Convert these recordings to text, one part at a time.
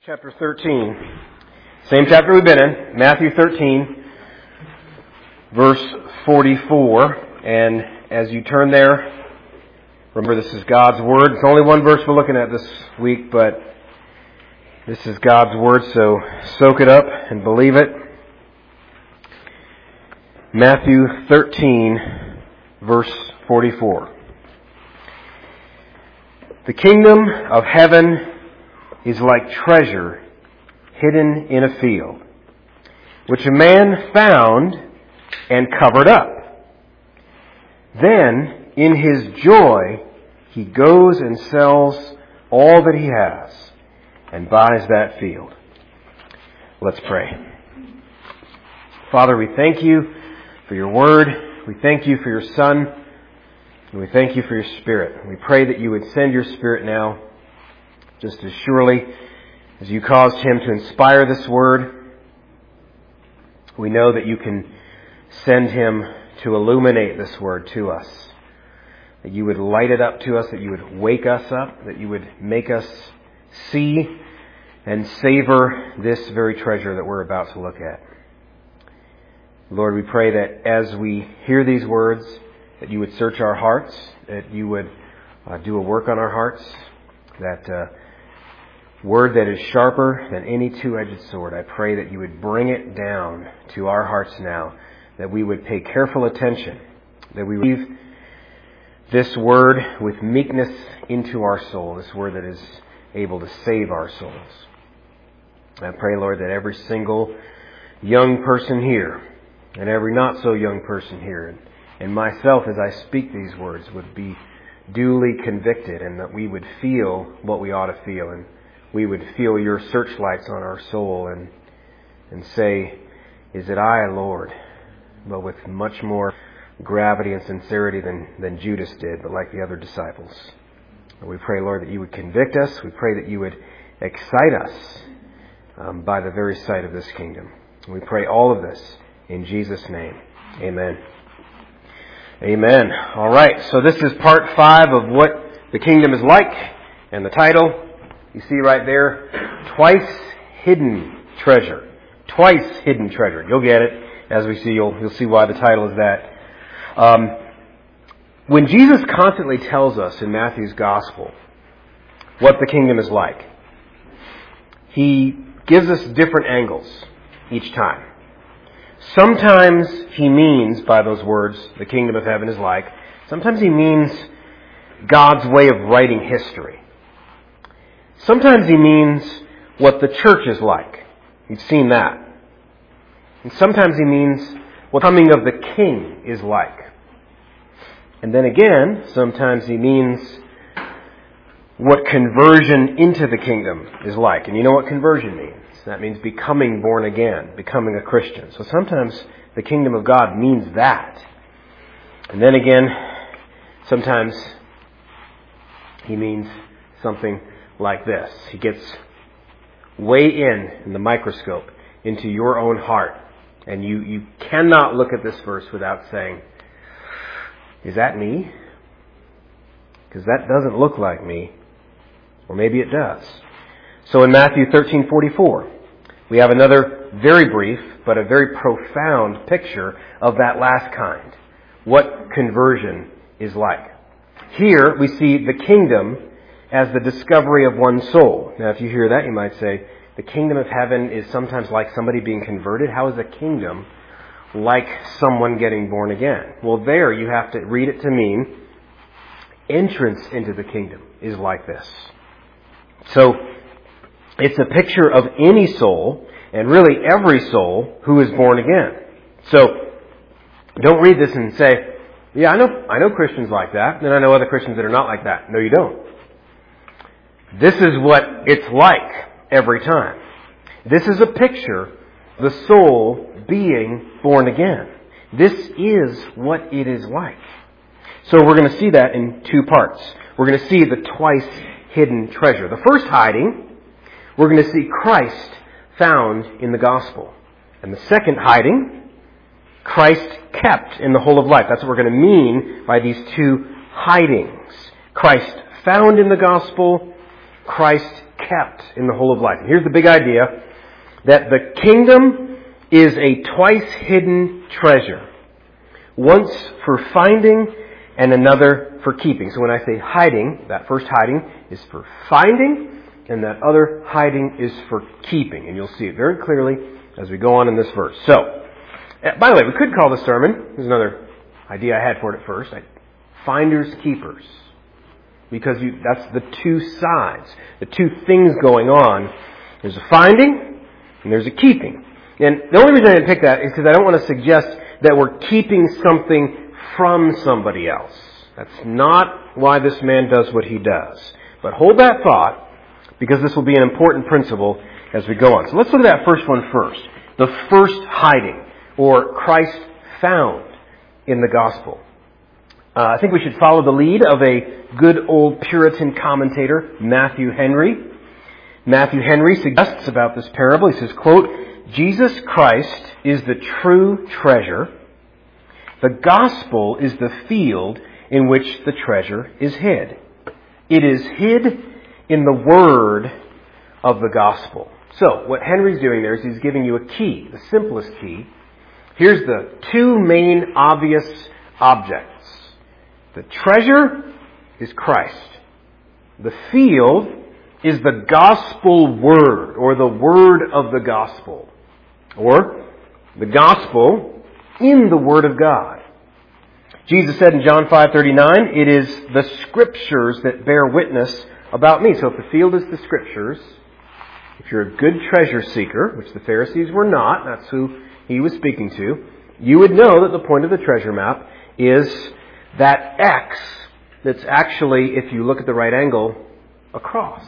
Chapter 13. Same chapter we've been in. Matthew 13, verse 44. And as you turn there, remember this is God's Word. It's only one verse we're looking at this week, but this is God's Word, so soak it up and believe it. Matthew 13, verse 44. The kingdom of heaven is like treasure hidden in a field, which a man found and covered up. Then, in his joy, he goes and sells all that he has and buys that field. Let's pray. Father, we thank you for your word. We thank you for your Son. And we thank you for your Spirit. We pray that you would send your Spirit now, just as surely as you caused him to inspire this word. We know that you can send him to illuminate this word to us. That you would light it up to us, that you would wake us up, that you would make us see and savor this very treasure that we're about to look at. Lord, we pray that as we hear these words, that you would search our hearts, that you would do a work on our hearts, that word that is sharper than any two-edged sword. I pray that you would bring it down to our hearts now, that we would pay careful attention, that we would receive this word with meekness into our soul, this word that is able to save our souls. I pray, Lord, that every single young person here, and every not so young person here, and myself as I speak these words, would be duly convicted, and that we would feel what we ought to feel, and we would feel your searchlights on our soul and say, is it I, Lord? But with much more gravity and sincerity than Judas did, but like the other disciples. And we pray, Lord, that you would convict us. We pray that you would excite us by the very sight of this kingdom. And we pray all of this in Jesus' name. Amen. Amen. All right, so this is part 5 of what the kingdom is like, and the title, you see right there, Twice Hidden Treasure. Twice Hidden Treasure. You'll get it as we see. You'll see why the title is that. When Jesus constantly tells us in Matthew's Gospel what the kingdom is like, he gives us different angles each time. Sometimes he means, by those words, the kingdom of heaven is like. Sometimes he means God's way of writing history. Sometimes he means what the church is like. You've seen that. And sometimes he means what the coming of the king is like. And then again, sometimes he means what conversion into the kingdom is like. And you know what conversion means. That means becoming born again, becoming a Christian. So sometimes the kingdom of God means that. And then again, sometimes he means something like this. He gets way in the microscope into your own heart. And you cannot look at this verse without saying, is that me? Because that doesn't look like me. Or maybe it does. So in Matthew 13:44, we have another very brief but a very profound picture of that last kind. What conversion is like. Here we see the kingdom as the discovery of one soul. Now if you hear that, you might say, the kingdom of heaven is sometimes like somebody being converted. How is a kingdom like someone getting born again? Well, there you have to read it to mean entrance into the kingdom is like this. So it's a picture of any soul, and really every soul who is born again. So don't read this and say, yeah, I know Christians like that, and I know other Christians that are not like that. No, you don't. This is what it's like every time. This is a picture of the soul being born again. This is what it is like. So we're going to see that in 2 parts. We're going to see the twice hidden treasure. The first hiding, we're going to see Christ found in the gospel. And the second hiding, Christ kept in the whole of life. That's what we're going to mean by these 2 hidings. Christ found in the gospel, Christ kept in the whole of life. And here's the big idea, that the kingdom is a twice hidden treasure. Once for finding and another for keeping. So when I say hiding, that first hiding is for finding, and that other hiding is for keeping. And you'll see it very clearly as we go on in this verse. So, by the way, we could call the sermon, there's another idea I had for it at first, finders keepers. Because that's the two sides, the two things going on. There's a finding and there's a keeping. And the only reason I didn't pick that is because I don't want to suggest that we're keeping something from somebody else. That's not why this man does what he does. But hold that thought, because this will be an important principle as we go on. So let's look at that first one first. The first hiding, or Christ found in the gospel. I think we should follow the lead of a good old Puritan commentator, Matthew Henry. Matthew Henry suggests about this parable, he says, quote, Jesus Christ is the true treasure. The gospel is the field in which the treasure is hid. It is hid in the word of the gospel. So, what Henry's doing there is he's giving you a key, the simplest key. Here's the two main obvious objects. The treasure is Christ. The field is the gospel word, or the word of the gospel, or the gospel in the word of God. Jesus said in John 5:39, it is the scriptures that bear witness about me. So if the field is the scriptures, if you're a good treasure seeker, which the Pharisees were not, that's who he was speaking to, you would know that the point of the treasure map is that X that's actually, if you look at the right angle, a cross.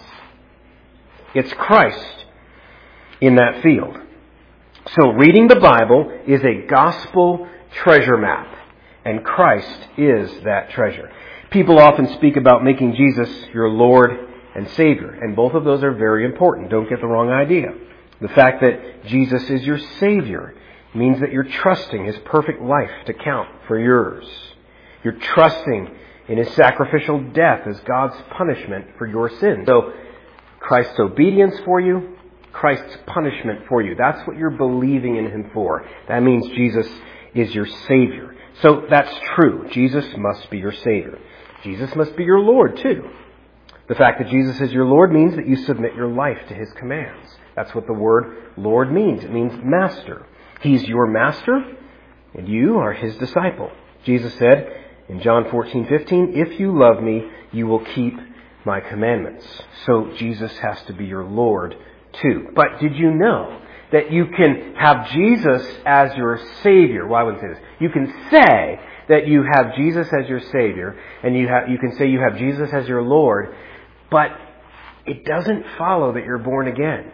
It's Christ in that field. So reading the Bible is a gospel treasure map, and Christ is that treasure. People often speak about making Jesus your Lord and Savior, and both of those are very important. Don't get the wrong idea. The fact that Jesus is your Savior means that you're trusting His perfect life to count for yours. You're trusting in His sacrificial death as God's punishment for your sins. So, Christ's obedience for you, Christ's punishment for you. That's what you're believing in Him for. That means Jesus is your Savior. So that's true. Jesus must be your Savior. Jesus must be your Lord too. The fact that Jesus is your Lord means that you submit your life to His commands. That's what the word Lord means. It means master. He's your master, and you are His disciple. Jesus said in John 14:15, if you love me, you will keep my commandments. So Jesus has to be your Lord too. But did you know that you can have Jesus as your Savior? Well, I wouldn't say this. You can say that you have Jesus as your Savior, and you can say you have Jesus as your Lord, but it doesn't follow that you're born again.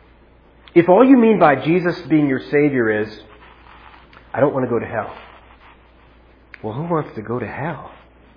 If all you mean by Jesus being your Savior is, I don't want to go to hell. Well, who wants to go to hell?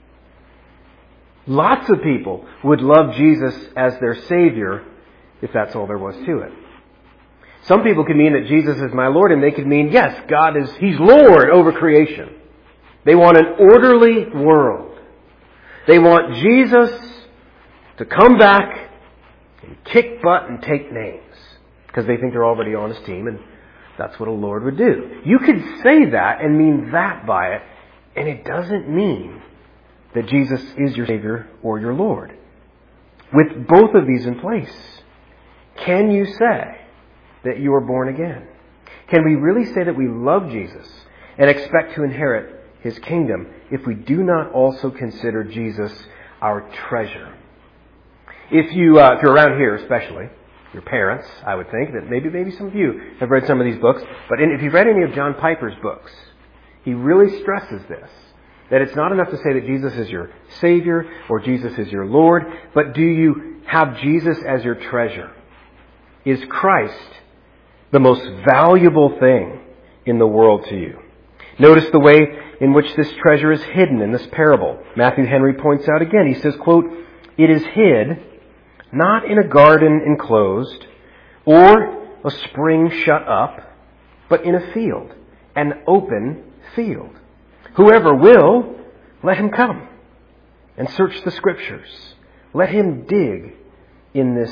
Lots of people would love Jesus as their Savior if that's all there was to it. Some people could mean that Jesus is my Lord, and they could mean, yes, He's Lord over creation. They want an orderly world. They want Jesus to come back and kick butt and take names, because they think they're already on His team, and that's what a Lord would do. You could say that and mean that by it, and it doesn't mean that Jesus is your Savior or your Lord. With both of these in place, can you say that you are born again? Can we really say that we love Jesus and expect to inherit His kingdom if we do not also consider Jesus our treasure? If you're around here especially, your parents, I would think, that maybe some of you have read some of these books, but if you've read any of John Piper's books, he really stresses this, that it's not enough to say that Jesus is your Savior or Jesus is your Lord, but do you have Jesus as your treasure? Is Christ the most valuable thing in the world to you? Notice the way in which this treasure is hidden in this parable. Matthew Henry points out again, he says, quote, it is hid not in a garden enclosed or a spring shut up, but in a field, an open field. Whoever will, let him come and search the Scriptures. Let him dig in this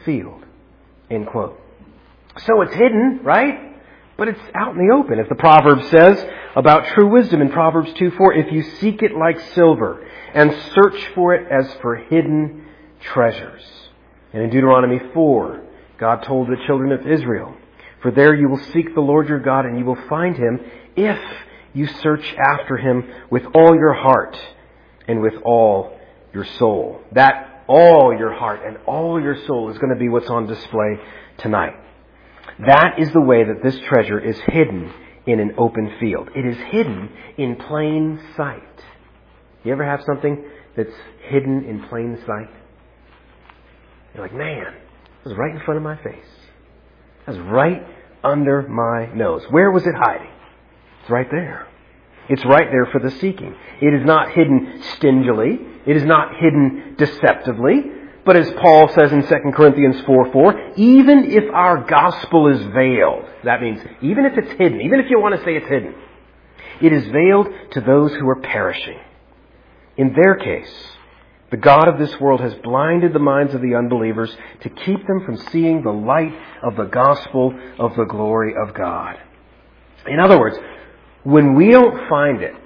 field. End quote. So it's hidden, right? But it's out in the open. As the proverb says about true wisdom in Proverbs 2:4, if you seek it like silver and search for it as for hidden treasures. And in Deuteronomy 4, God told the children of Israel, for there you will seek the Lord your God and you will find Him if you search after Him with all your heart and with all your soul. That all your heart and all your soul is going to be what's on display tonight. That is the way that this treasure is hidden in an open field. It is hidden in plain sight. You ever have something that's hidden in plain sight? You're like, man, it was right in front of my face. It was right under my nose. Where was it hiding? It's right there. It's right there for the seeking. It is not hidden stingily. It is not hidden deceptively. But as Paul says in 2 Corinthians 4:4, even if our gospel is veiled, that means even if it's hidden, even if you want to say it's hidden, it is veiled to those who are perishing. In their case, the God of this world has blinded the minds of the unbelievers to keep them from seeing the light of the gospel of the glory of God. In other words, when we don't find it,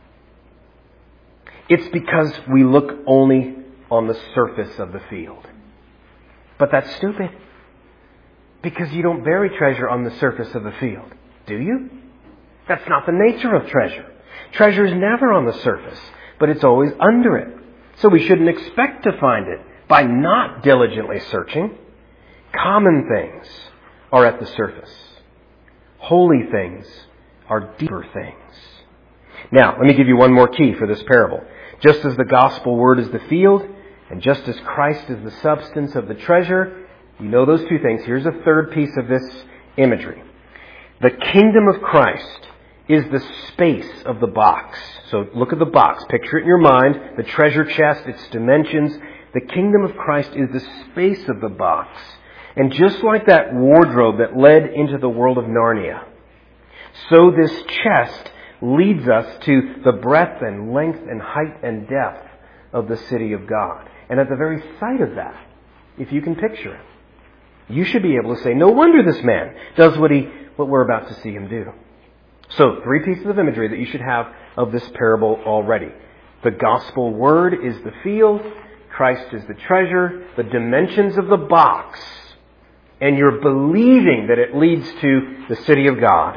it's because we look only on the surface of the field. But that's stupid. Because you don't bury treasure on the surface of the field, do you? That's not the nature of treasure. Treasure is never on the surface, but it's always under it. So we shouldn't expect to find it by not diligently searching. Common things are at the surface. Holy things are deeper things. Now, let me give you one more key for this parable. Just as the gospel word is the field, and just as Christ is the substance of the treasure, you know those two things. Here's a third piece of this imagery. The kingdom of Christ is the space of the box. So look at the box. Picture it in your mind. The treasure chest, its dimensions. The kingdom of Christ is the space of the box. And just like that wardrobe that led into the world of Narnia, so this chest leads us to the breadth and length and height and depth of the city of God. And at the very sight of that, if you can picture it, you should be able to say, no wonder this man does what we're about to see him do. So, 3 pieces of imagery that you should have of this parable already. The gospel word is the field, Christ is the treasure, the dimensions of the box, and you're believing that it leads to the city of God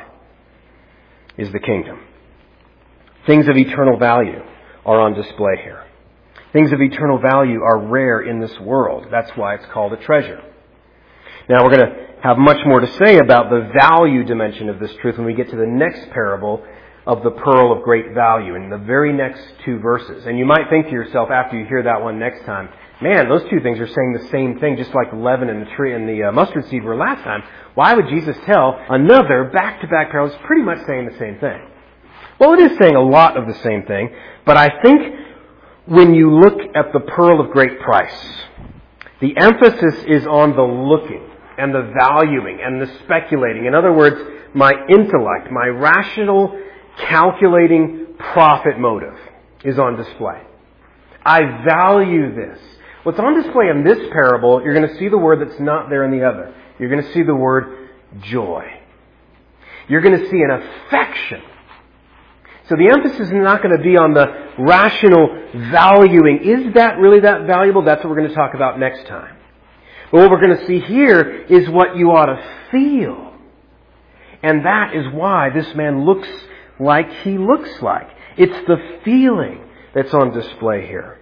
is the kingdom. Things of eternal value are on display here. Things of eternal value are rare in this world. That's why it's called a treasure. Now we're going to have much more to say about the value dimension of this truth when we get to the next parable of the pearl of great value in the very next 2 verses. And you might think to yourself after you hear that one next time, man, those 2 things are saying the same thing, just like the leaven and the tree and the mustard seed were last time. Why would Jesus tell another back-to-back parable that's pretty much saying the same thing? Well, it is saying a lot of the same thing, but I think when you look at the pearl of great price, the emphasis is on the looking and the valuing and the speculating. In other words, my intellect, my rational, calculating profit motive is on display. I value this. What's on display in this parable, you're going to see the word that's not there in the other. You're going to see the word joy. You're going to see an affection. So the emphasis is not going to be on the rational valuing. Is that really that valuable? That's what we're going to talk about next time. But what we're going to see here is what you ought to feel. And that is why this man looks like he looks like. It's the feeling that's on display here.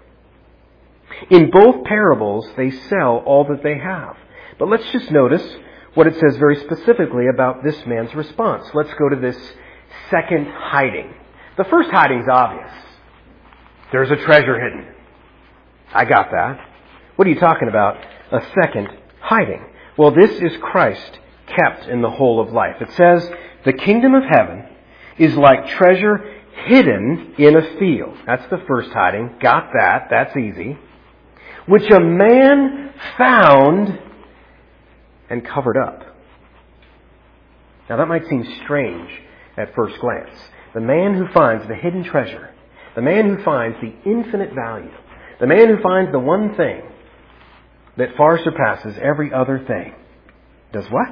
In both parables, they sell all that they have. But let's just notice what it says very specifically about this man's response. Let's go to this second hiding. The first hiding's obvious. There's a treasure hidden. I got that. What are you talking about? A second hiding. Well, this is Christ kept in the whole of life. It says, the kingdom of heaven is like treasure hidden in a field. That's the first hiding. Got that. That's easy. Which a man found and covered up. Now that might seem strange at first glance. The man who finds the hidden treasure, the man who finds the infinite value, the man who finds the one thing that far surpasses every other thing, does what?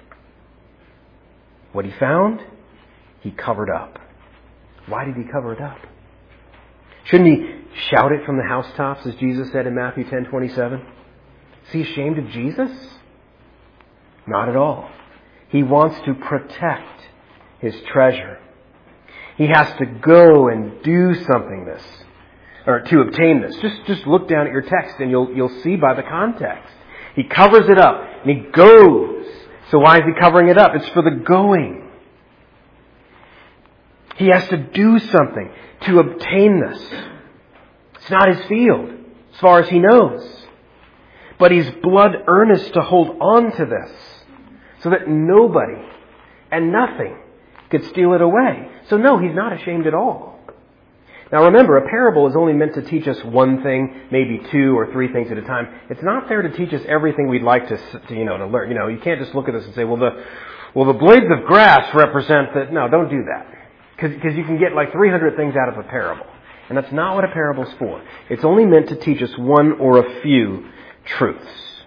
What he found, he covered up. Why did he cover it up? Shouldn't he shout it from the housetops, as Jesus said in Matthew 10:27? Is he ashamed of Jesus? Not at all. He wants to protect his treasure. He has to go and do something to obtain this. Just look down at your text and you'll see by the context. He covers it up and he goes. So why is he covering it up? It's for the going. He has to do something to obtain this. It's not his field, as far as he knows. But he's blood earnest to hold on to this, so that nobody and nothing could steal it away. So no, he's not ashamed at all. Now remember, a parable is only meant to teach us one thing, maybe two or three things at a time. It's not there to teach us everything we'd like to learn. You can't just look at this and say, well, the blades of grass represent that. No, don't do that. Because you can get like 300 things out of a parable. And that's not what a parable is for. It's only meant to teach us one or a few truths.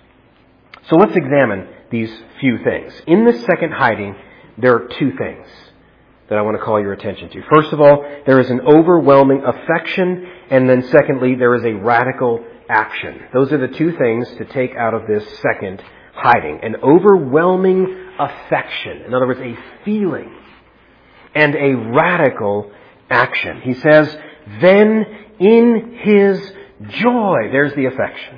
So let's examine these few things. In this second hiding, there are two things that I want to call your attention to. First of all, there is an overwhelming affection, and then secondly, there is a radical action. Those are the two things to take out of this second hiding. An overwhelming affection. In other words, a feeling. And a radical action. He says, then in his joy, there's the affection.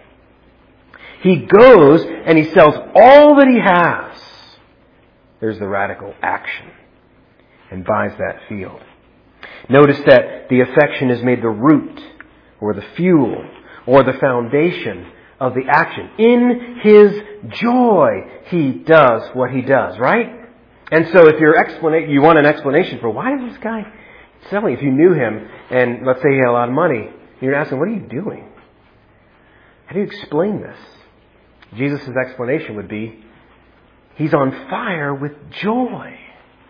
He goes and he sells all that he has. There's the radical action. And buys that field. Notice that the affection is made the root or the fuel or the foundation of the action. In his joy, he does what he does, right? And so if you want an explanation for why is this guy selling? If you knew him and let's say he had a lot of money, you're asking, what are you doing? How do you explain this? Jesus' explanation would be, he's on fire with joy.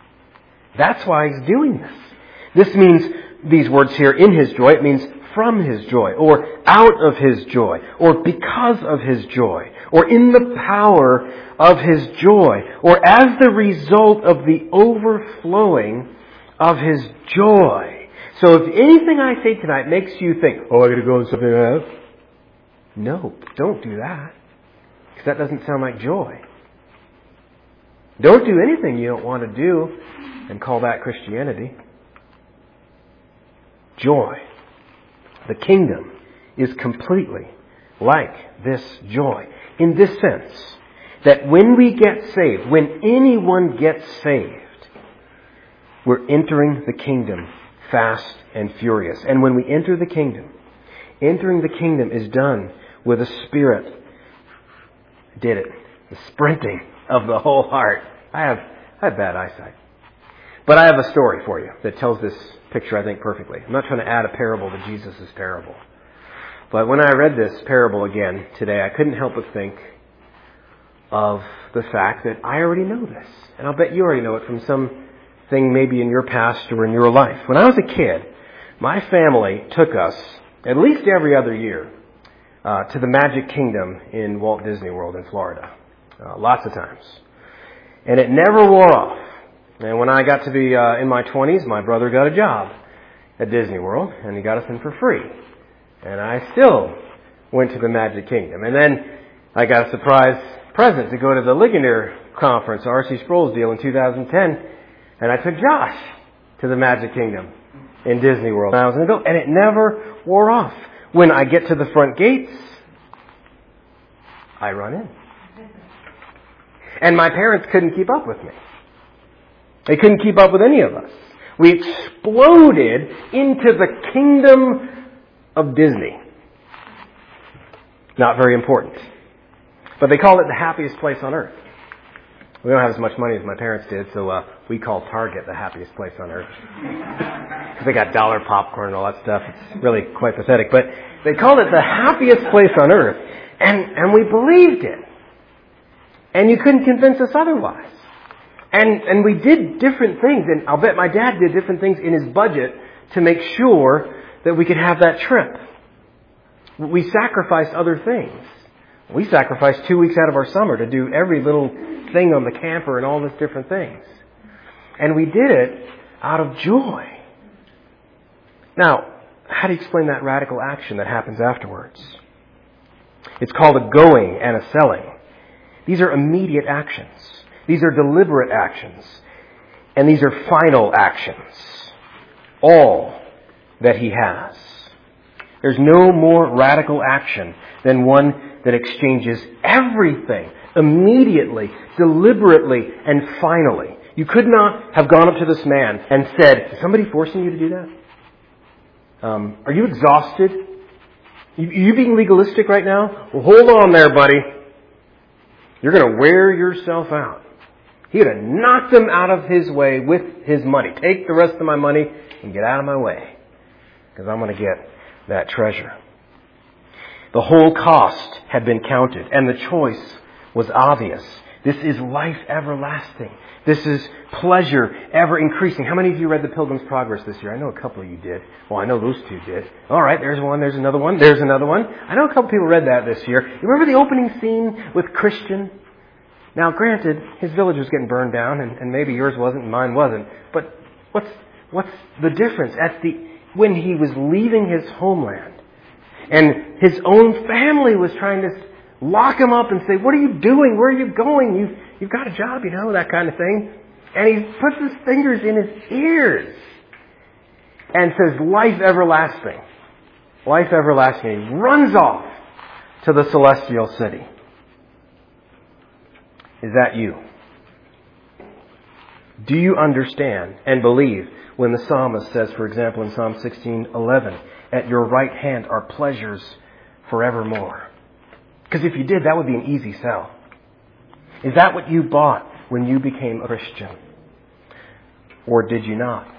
That's why he's doing this. This means, these words here, in his joy, it means from his joy, or out of his joy, or because of his joy, or in the power of his joy, or as the result of the overflowing of his joy. So if anything I say tonight makes you think, I got to go and something else. No, don't do that. Because that doesn't sound like joy. Don't do anything you don't want to do and call that Christianity. Joy. The kingdom is completely like this joy. In this sense, that when we get saved, when anyone gets saved, we're entering the kingdom fast and furious. And when we enter the kingdom, entering the kingdom is done with a spirit. Did it. The sprinting of the whole heart. I have bad eyesight. But I have a story for you that tells this picture, I think, perfectly. I'm not trying to add a parable to Jesus' parable. But when I read this parable again today, I couldn't help but think of the fact that I already know this. And I'll bet you already know it from something maybe in your past or in your life. When I was a kid, my family took us, at least every other year, to the Magic Kingdom in Walt Disney World in Florida. Lots of times. And it never wore off. And when I got to be in my 20s, my brother got a job at Disney World, and he got us in for free. And I still went to the Magic Kingdom. And then I got a surprise present to go to the Ligonier Conference, R.C. Sproul's deal in 2010. And I took Josh to the Magic Kingdom in Disney World when I was an adult. And it never wore off. When I get to the front gates, I run in. And my parents couldn't keep up with me. They couldn't keep up with any of us. We exploded into the kingdom of Disney. Not very important. But they call it the happiest place on earth. We don't have as much money as my parents did, so we call Target the happiest place on earth. Because they got dollar popcorn and all that stuff. It's really quite pathetic. But they called it the happiest place on earth. And we believed it. And you couldn't convince us otherwise. And we did different things, and I'll bet my dad did different things in his budget to make sure that we could have that trip. We sacrificed other things We sacrificed 2 weeks out of our summer to do every little thing on the camper and all these different things. And we did it out of joy. Now, how do you explain that radical action that happens afterwards? It's called a going and a selling. These are immediate actions. These are deliberate actions. And these are final actions. All that he has. There's no more radical action than one that exchanges everything immediately, deliberately, and finally. You could not have gone up to this man and said, is somebody forcing you to do that? Are you exhausted? You being legalistic right now? Well, hold on there, buddy. You're going to wear yourself out. He would have knocked him out of his way with his money. Take the rest of my money and get out of my way, because I'm going to get that treasure. The whole cost had been counted, and the choice was obvious. This is life everlasting. This is pleasure ever increasing. How many of you read The Pilgrim's Progress this year? I know a couple of you did. Well, I know those two did. All right, there's one, there's another one, there's another one. I know a couple people read that this year. You remember the opening scene with Christian? Now, granted, his village was getting burned down, and maybe yours wasn't and mine wasn't. But what's the difference? When he was leaving his homeland, and his own family was trying to lock him up and say, what are you doing? Where are you going? You've got a job, that kind of thing. And he puts his fingers in his ears and says, life everlasting. Life everlasting. He runs off to the celestial city. Is that you? Do you understand and believe when the psalmist says, for example, in Psalm 16:11, at your right hand are pleasures forevermore? Because if you did, that would be an easy sell. Is that what you bought when you became a Christian? Or did you not?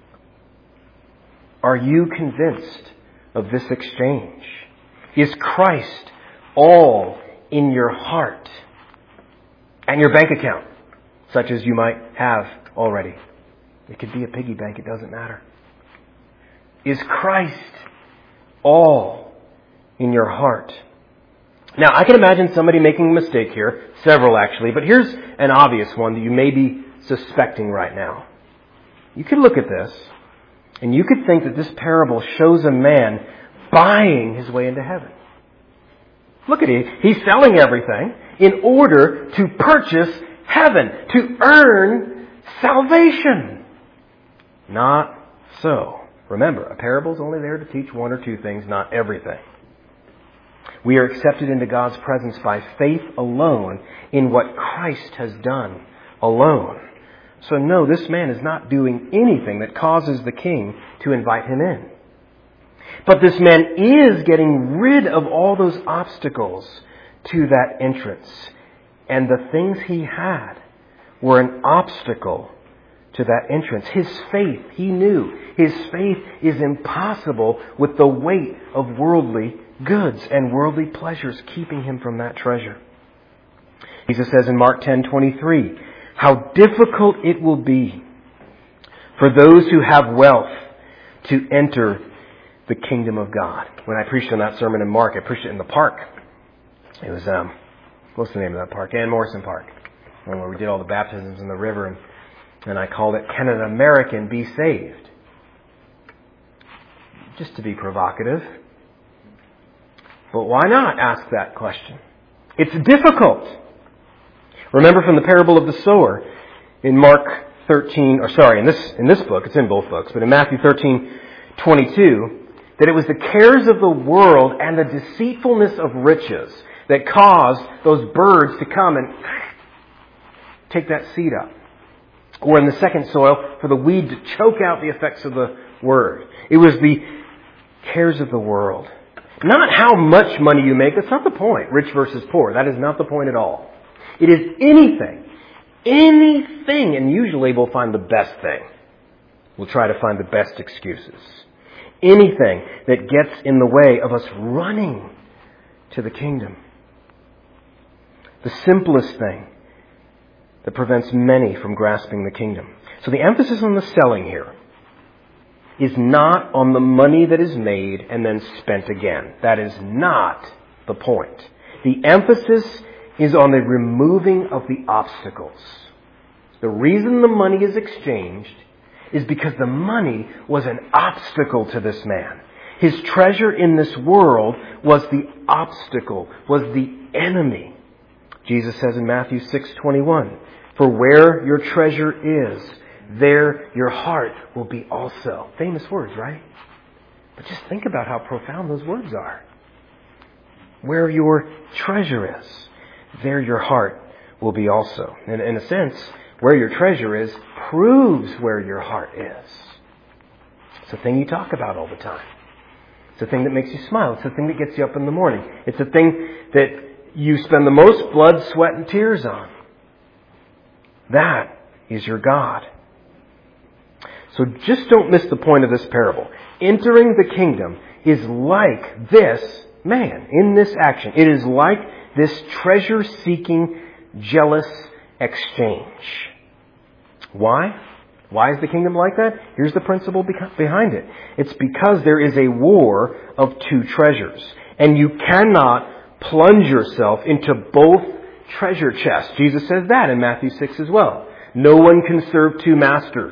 Are you convinced of this exchange? Is Christ all in your heart and your bank account, such as you might have already? It could be a piggy bank, it doesn't matter. Is Christ all in your heart? Now, I can imagine somebody making a mistake here, several actually, but here's an obvious one that you may be suspecting right now. You could look at this, and you could think that this parable shows a man buying his way into heaven. Look at it. He's selling everything in order to purchase heaven, to earn salvation. Not so. Remember, a parable is only there to teach one or two things, not everything. We are accepted into God's presence by faith alone in what Christ has done alone. So no, this man is not doing anything that causes the king to invite him in. But this man is getting rid of all those obstacles to that entrance. And the things he had were an obstacle to that entrance. His faith, he knew, his faith is impossible with the weight of worldly goods and worldly pleasures keeping him from that treasure. Jesus says in Mark 10:23, how difficult it will be for those who have wealth to enter the kingdom of God. When I preached on that sermon in Mark, I preached it in the park. It was, what's the name of that park? Ann Morrison Park. Where we did all the baptisms in the river, and I called it, Can an American Be Saved? Just to be provocative. But why not ask that question? It's difficult. Remember from the parable of the sower in Mark 13, in this book, it's in both books, but in Matthew 13:22, that it was the cares of the world and the deceitfulness of riches that caused those birds to come and take that seed up. Or in the second soil, for the weed to choke out the effects of the word. It was the cares of the world. Not how much money you make. That's not the point. Rich versus poor. That is not the point at all. It is anything. And usually we'll find the best thing. We'll try to find the best excuses. Anything that gets in the way of us running to the kingdom. The simplest thing that prevents many from grasping the kingdom. So the emphasis on the selling here is not on the money that is made and then spent again. That is not the point. the emphasis is on the removing of the obstacles. The reason the money is exchanged is because the money was an obstacle to this man. His treasure in this world was the obstacle, was the enemy. Jesus says in Matthew 6:21, "For where your treasure is, there your heart will be also." Famous words, right? But just think about how profound those words are. Where your treasure is, there your heart will be also. And in a sense, where your treasure is proves where your heart is. It's a thing you talk about all the time. It's a thing that makes you smile. It's a thing that gets you up in the morning. It's a thing that you spend the most blood, sweat, and tears on. That is your God. So just don't miss the point of this parable. Entering the kingdom is like this man in this action. It is like this treasure-seeking, jealous exchange. Why? Why is the kingdom like that? Here's the principle behind it. It's because there is a war of two treasures. And you cannot plunge yourself into both treasure chests. Jesus says that in Matthew 6 as well. No one can serve two masters.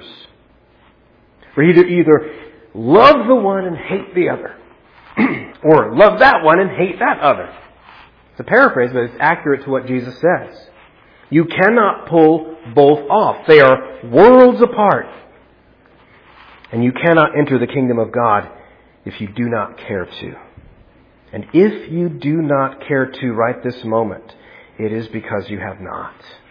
For either love the one and hate the other. Or love that one and hate that other. It's a paraphrase, but it's accurate to what Jesus says. You cannot pull both off. They are worlds apart. And you cannot enter the kingdom of God if you do not care to. And if you do not care to right this moment, it is because you have not.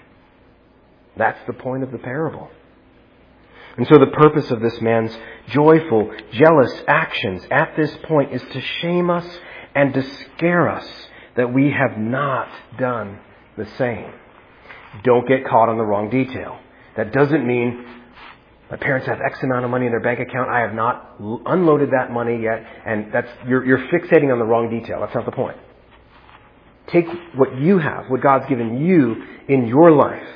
That's the point of the parable. And so the purpose of this man's joyful, jealous actions at this point is to shame us and to scare us that we have not done the same. Don't get caught on the wrong detail. That doesn't mean my parents have X amount of money in their bank account. I have not unloaded that money yet. And you're fixating on the wrong detail. That's not the point. Take what you have, what God's given you in your life.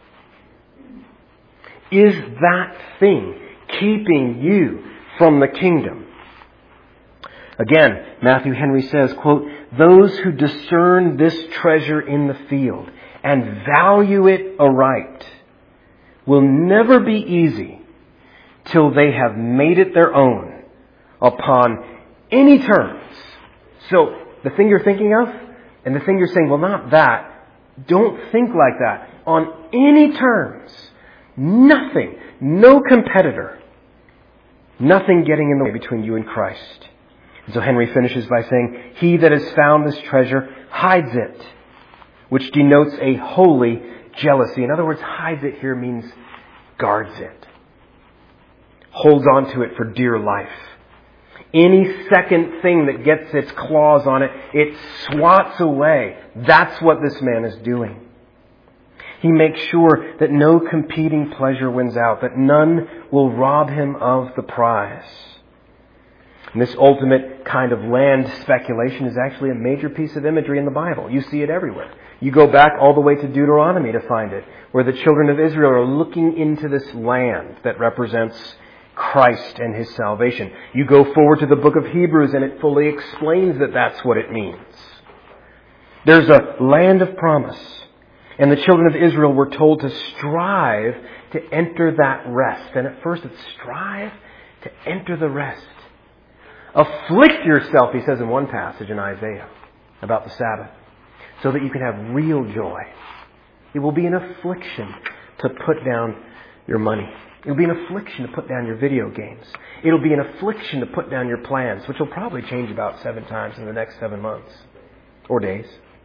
Is that thing keeping you from the kingdom? Again, Matthew Henry says, quote, "Those who discern this treasure in the field and value it aright will never be easy till they have made it their own upon any terms." So the thing you're thinking of and the thing you're saying, well, not that. Don't think like that. On any terms. Nothing. No competitor. Nothing getting in the way between you and Christ. And so Henry finishes by saying, "He that has found this treasure hides it," which denotes a holy jealousy. In other words, hides it here means guards it. Holds on to it for dear life. Any second thing that gets its claws on it, it swats away. That's what this man is doing. He makes sure that no competing pleasure wins out, that none will rob him of the prize. And this ultimate kind of land speculation is actually a major piece of imagery in the Bible. You see it everywhere. You go back all the way to Deuteronomy to find it, where the children of Israel are looking into this land that represents Christ and His salvation. You go forward to the book of Hebrews and it fully explains that that's what it means. There's a land of promise. And the children of Israel were told to strive to enter that rest. And at first it's strive to enter the rest. Afflict yourself, he says in one passage in Isaiah about the Sabbath, so that you can have real joy. It will be an affliction to put down your money. It will be an affliction to put down your video games. It will be an affliction to put down your plans, which will probably change about 7 times in the next 7 months or days.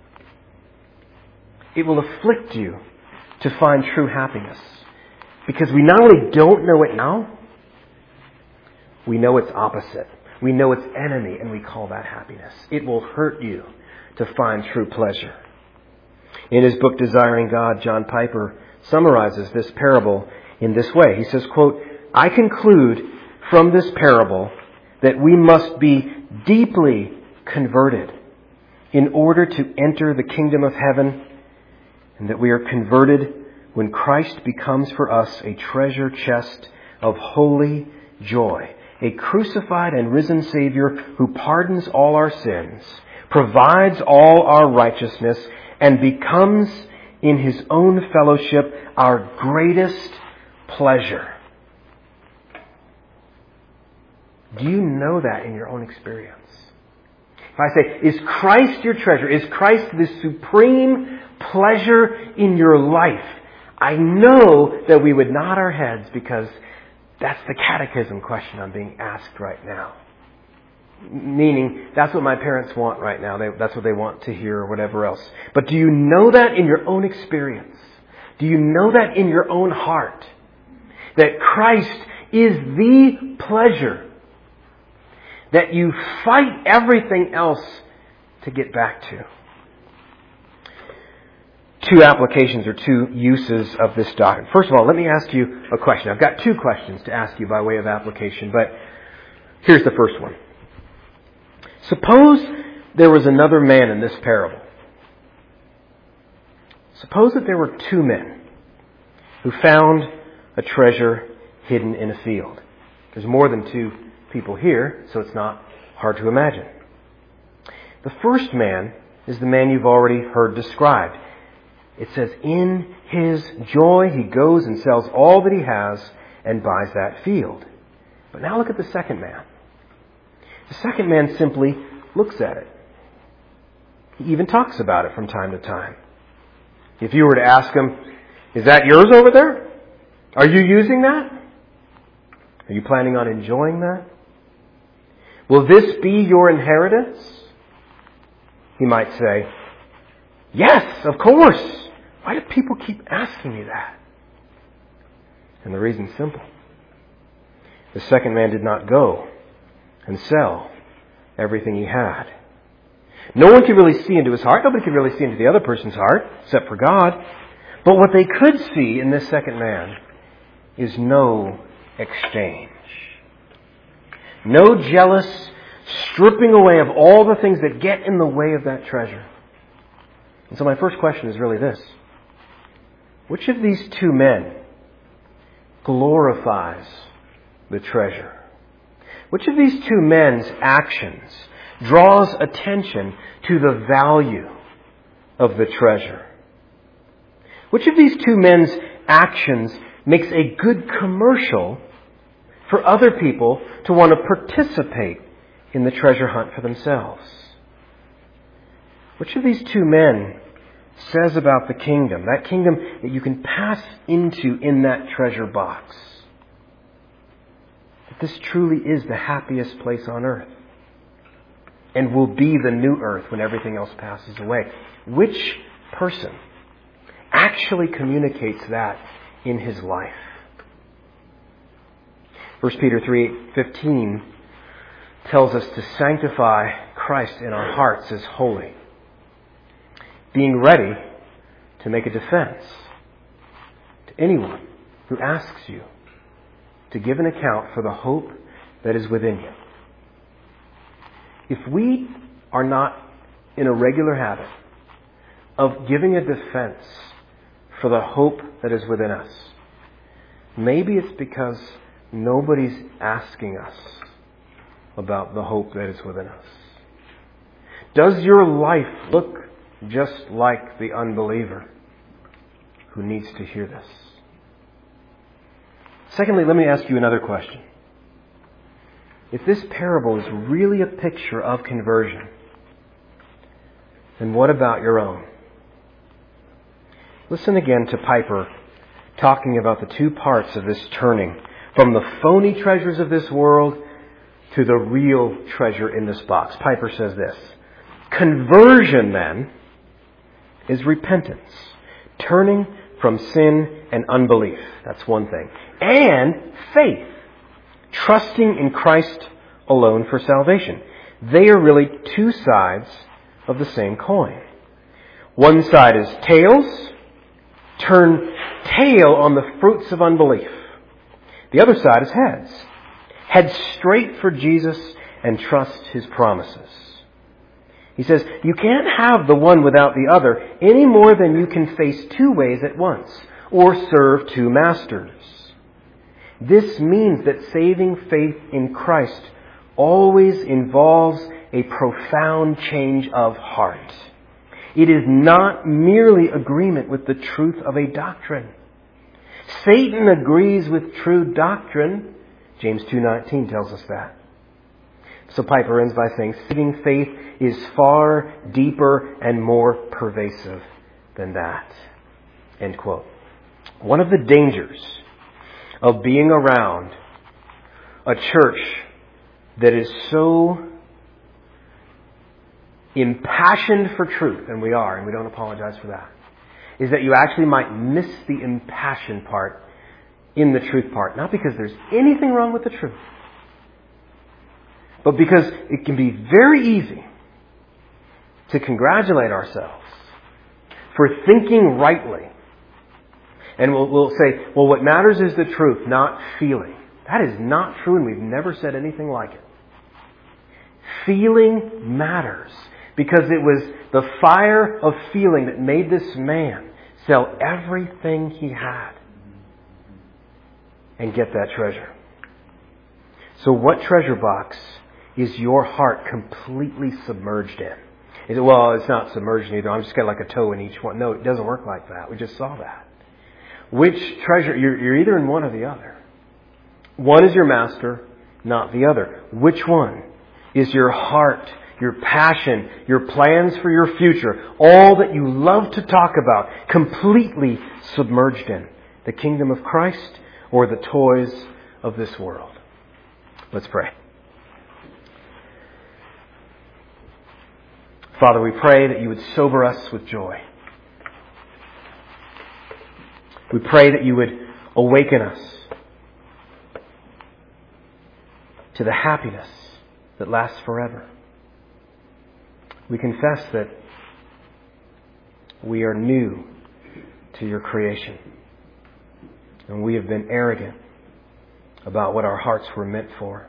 It will afflict you to find true happiness. Because we not only don't know it now, we know its opposite. We know its enemy, and we call that happiness. It will hurt you to find true pleasure. In his book, Desiring God, John Piper summarizes this parable in this way. He says, quote, "I conclude from this parable that we must be deeply converted in order to enter the kingdom of heaven, and that we are converted when Christ becomes for us a treasure chest of holy joy, a crucified and risen Savior who pardons all our sins, provides all our righteousness, and becomes in His own fellowship our greatest pleasure. Do you know that in your own experience? If I say, is Christ your treasure? Is Christ the supreme pleasure in your life? I know that we would nod our heads because that's the catechism question I'm being asked right now. Meaning, that's what my parents want right now. That's what they want to hear or whatever else. But do you know that in your own experience? Do you know that in your own heart? That Christ is the pleasure that you fight everything else to get back to? Two applications or two uses of this doctrine. First of all, let me ask you a question. I've got two questions to ask you by way of application, but here's the first one. Suppose there was another man in this parable. Suppose that there were two men who found a treasure hidden in a field. There's more than two people here, so it's not hard to imagine. The first man is the man you've already heard described. It says, in his joy he goes and sells all that he has and buys that field. But now look at the second man. The second man simply looks at it. He even talks about it from time to time. If you were to ask him, is that yours over there? Are you using that? Are you planning on enjoying that? Will this be your inheritance? He might say, yes, of course. Why do people keep asking me that? And the reason's simple. The second man did not go and sell everything he had. No one could really see into his heart. Nobody could really see into the other person's heart, except for God. But what they could see in this second man is no exchange. No jealous stripping away of all the things that get in the way of that treasure. And so my first question is really this. Which of these two men glorifies the treasure? Which of these two men's actions draws attention to the value of the treasure? Which of these two men's actions makes a good commercial for other people to want to participate in the treasure hunt for themselves? Which of these two men says about the kingdom, that kingdom that you can pass into in that treasure box, that this truly is the happiest place on earth and will be the new earth when everything else passes away? Which person actually communicates that in his life? 1 Peter 3:15 tells us to sanctify Christ in our hearts as holy, being ready to make a defense to anyone who asks you to give an account for the hope that is within you. If we are not in a regular habit of giving a defense for the hope that is within us, maybe it's because nobody's asking us about the hope that is within us. Does your life look just like the unbeliever who needs to hear this? Secondly, let me ask you another question. If this parable is really a picture of conversion, then what about your own? Listen again to Piper talking about the two parts of this turning from the phony treasures of this world to the real treasure in this box. Piper says this: conversion, then, is repentance, turning from sin and unbelief. That's one thing. And faith, trusting in Christ alone for salvation. They are really two sides of the same coin. One side is tails, turn tail on the fruits of unbelief. The other side is heads. Head straight for Jesus and trust His promises. He says, you can't have the one without the other any more than you can face two ways at once or serve two masters. This means that saving faith in Christ always involves a profound change of heart. It is not merely agreement with the truth of a doctrine. Satan agrees with true doctrine. James 2:19 tells us that. So Piper ends by saying, saving faith is far deeper and more pervasive than that. End quote. One of the dangers of being around a church that is so impassioned for truth, and we are, and we don't apologize for that, is that you actually might miss the impassioned part in the truth part. Not because there's anything wrong with the truth, but because it can be very easy to congratulate ourselves for thinking rightly. And we'll say, well, what matters is the truth, not feeling. That is not true, and we've never said anything like it. Feeling matters, because it was the fire of feeling that made this man sell everything he had and get that treasure. So what treasure box is your heart completely submerged in? Is it, well, it's not submerged in either. I'm just got like a toe in each one. No, it doesn't work like that. We just saw that. Which treasure? You're either in one or the other. One is your master, not the other. Which one is your heart, your passion, your plans for your future, all that you love to talk about, completely submerged in? The kingdom of Christ or the toys of this world? Let's pray. Father, we pray that you would sober us with joy. We pray that you would awaken us to the happiness that lasts forever. We confess that we are new to your creation, and we have been arrogant about what our hearts were meant for.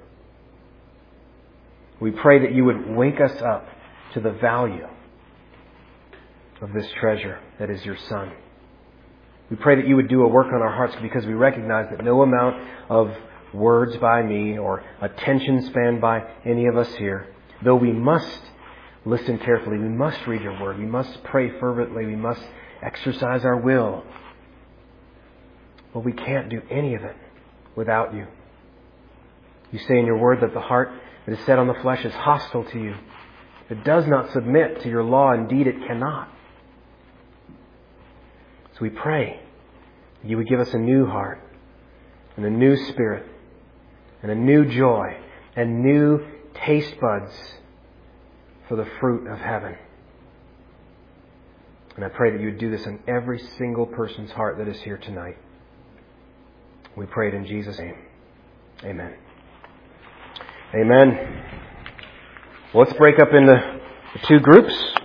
We pray that you would wake us up to the value of this treasure that is your Son. We pray that you would do a work on our hearts, because we recognize that no amount of words by me or attention span by any of us here, though we must listen carefully, we must read your word, we must pray fervently, we must exercise our will. But we can't do any of it without you. You say in your word that the heart that is set on the flesh is hostile to you. If it does not submit to your law, indeed it cannot. So we pray that you would give us a new heart and a new spirit and a new joy and new taste buds for the fruit of heaven. And I pray that you would do this in every single person's heart that is here tonight. We pray it in Jesus' name. Amen. Amen. Well, let's break up into two groups.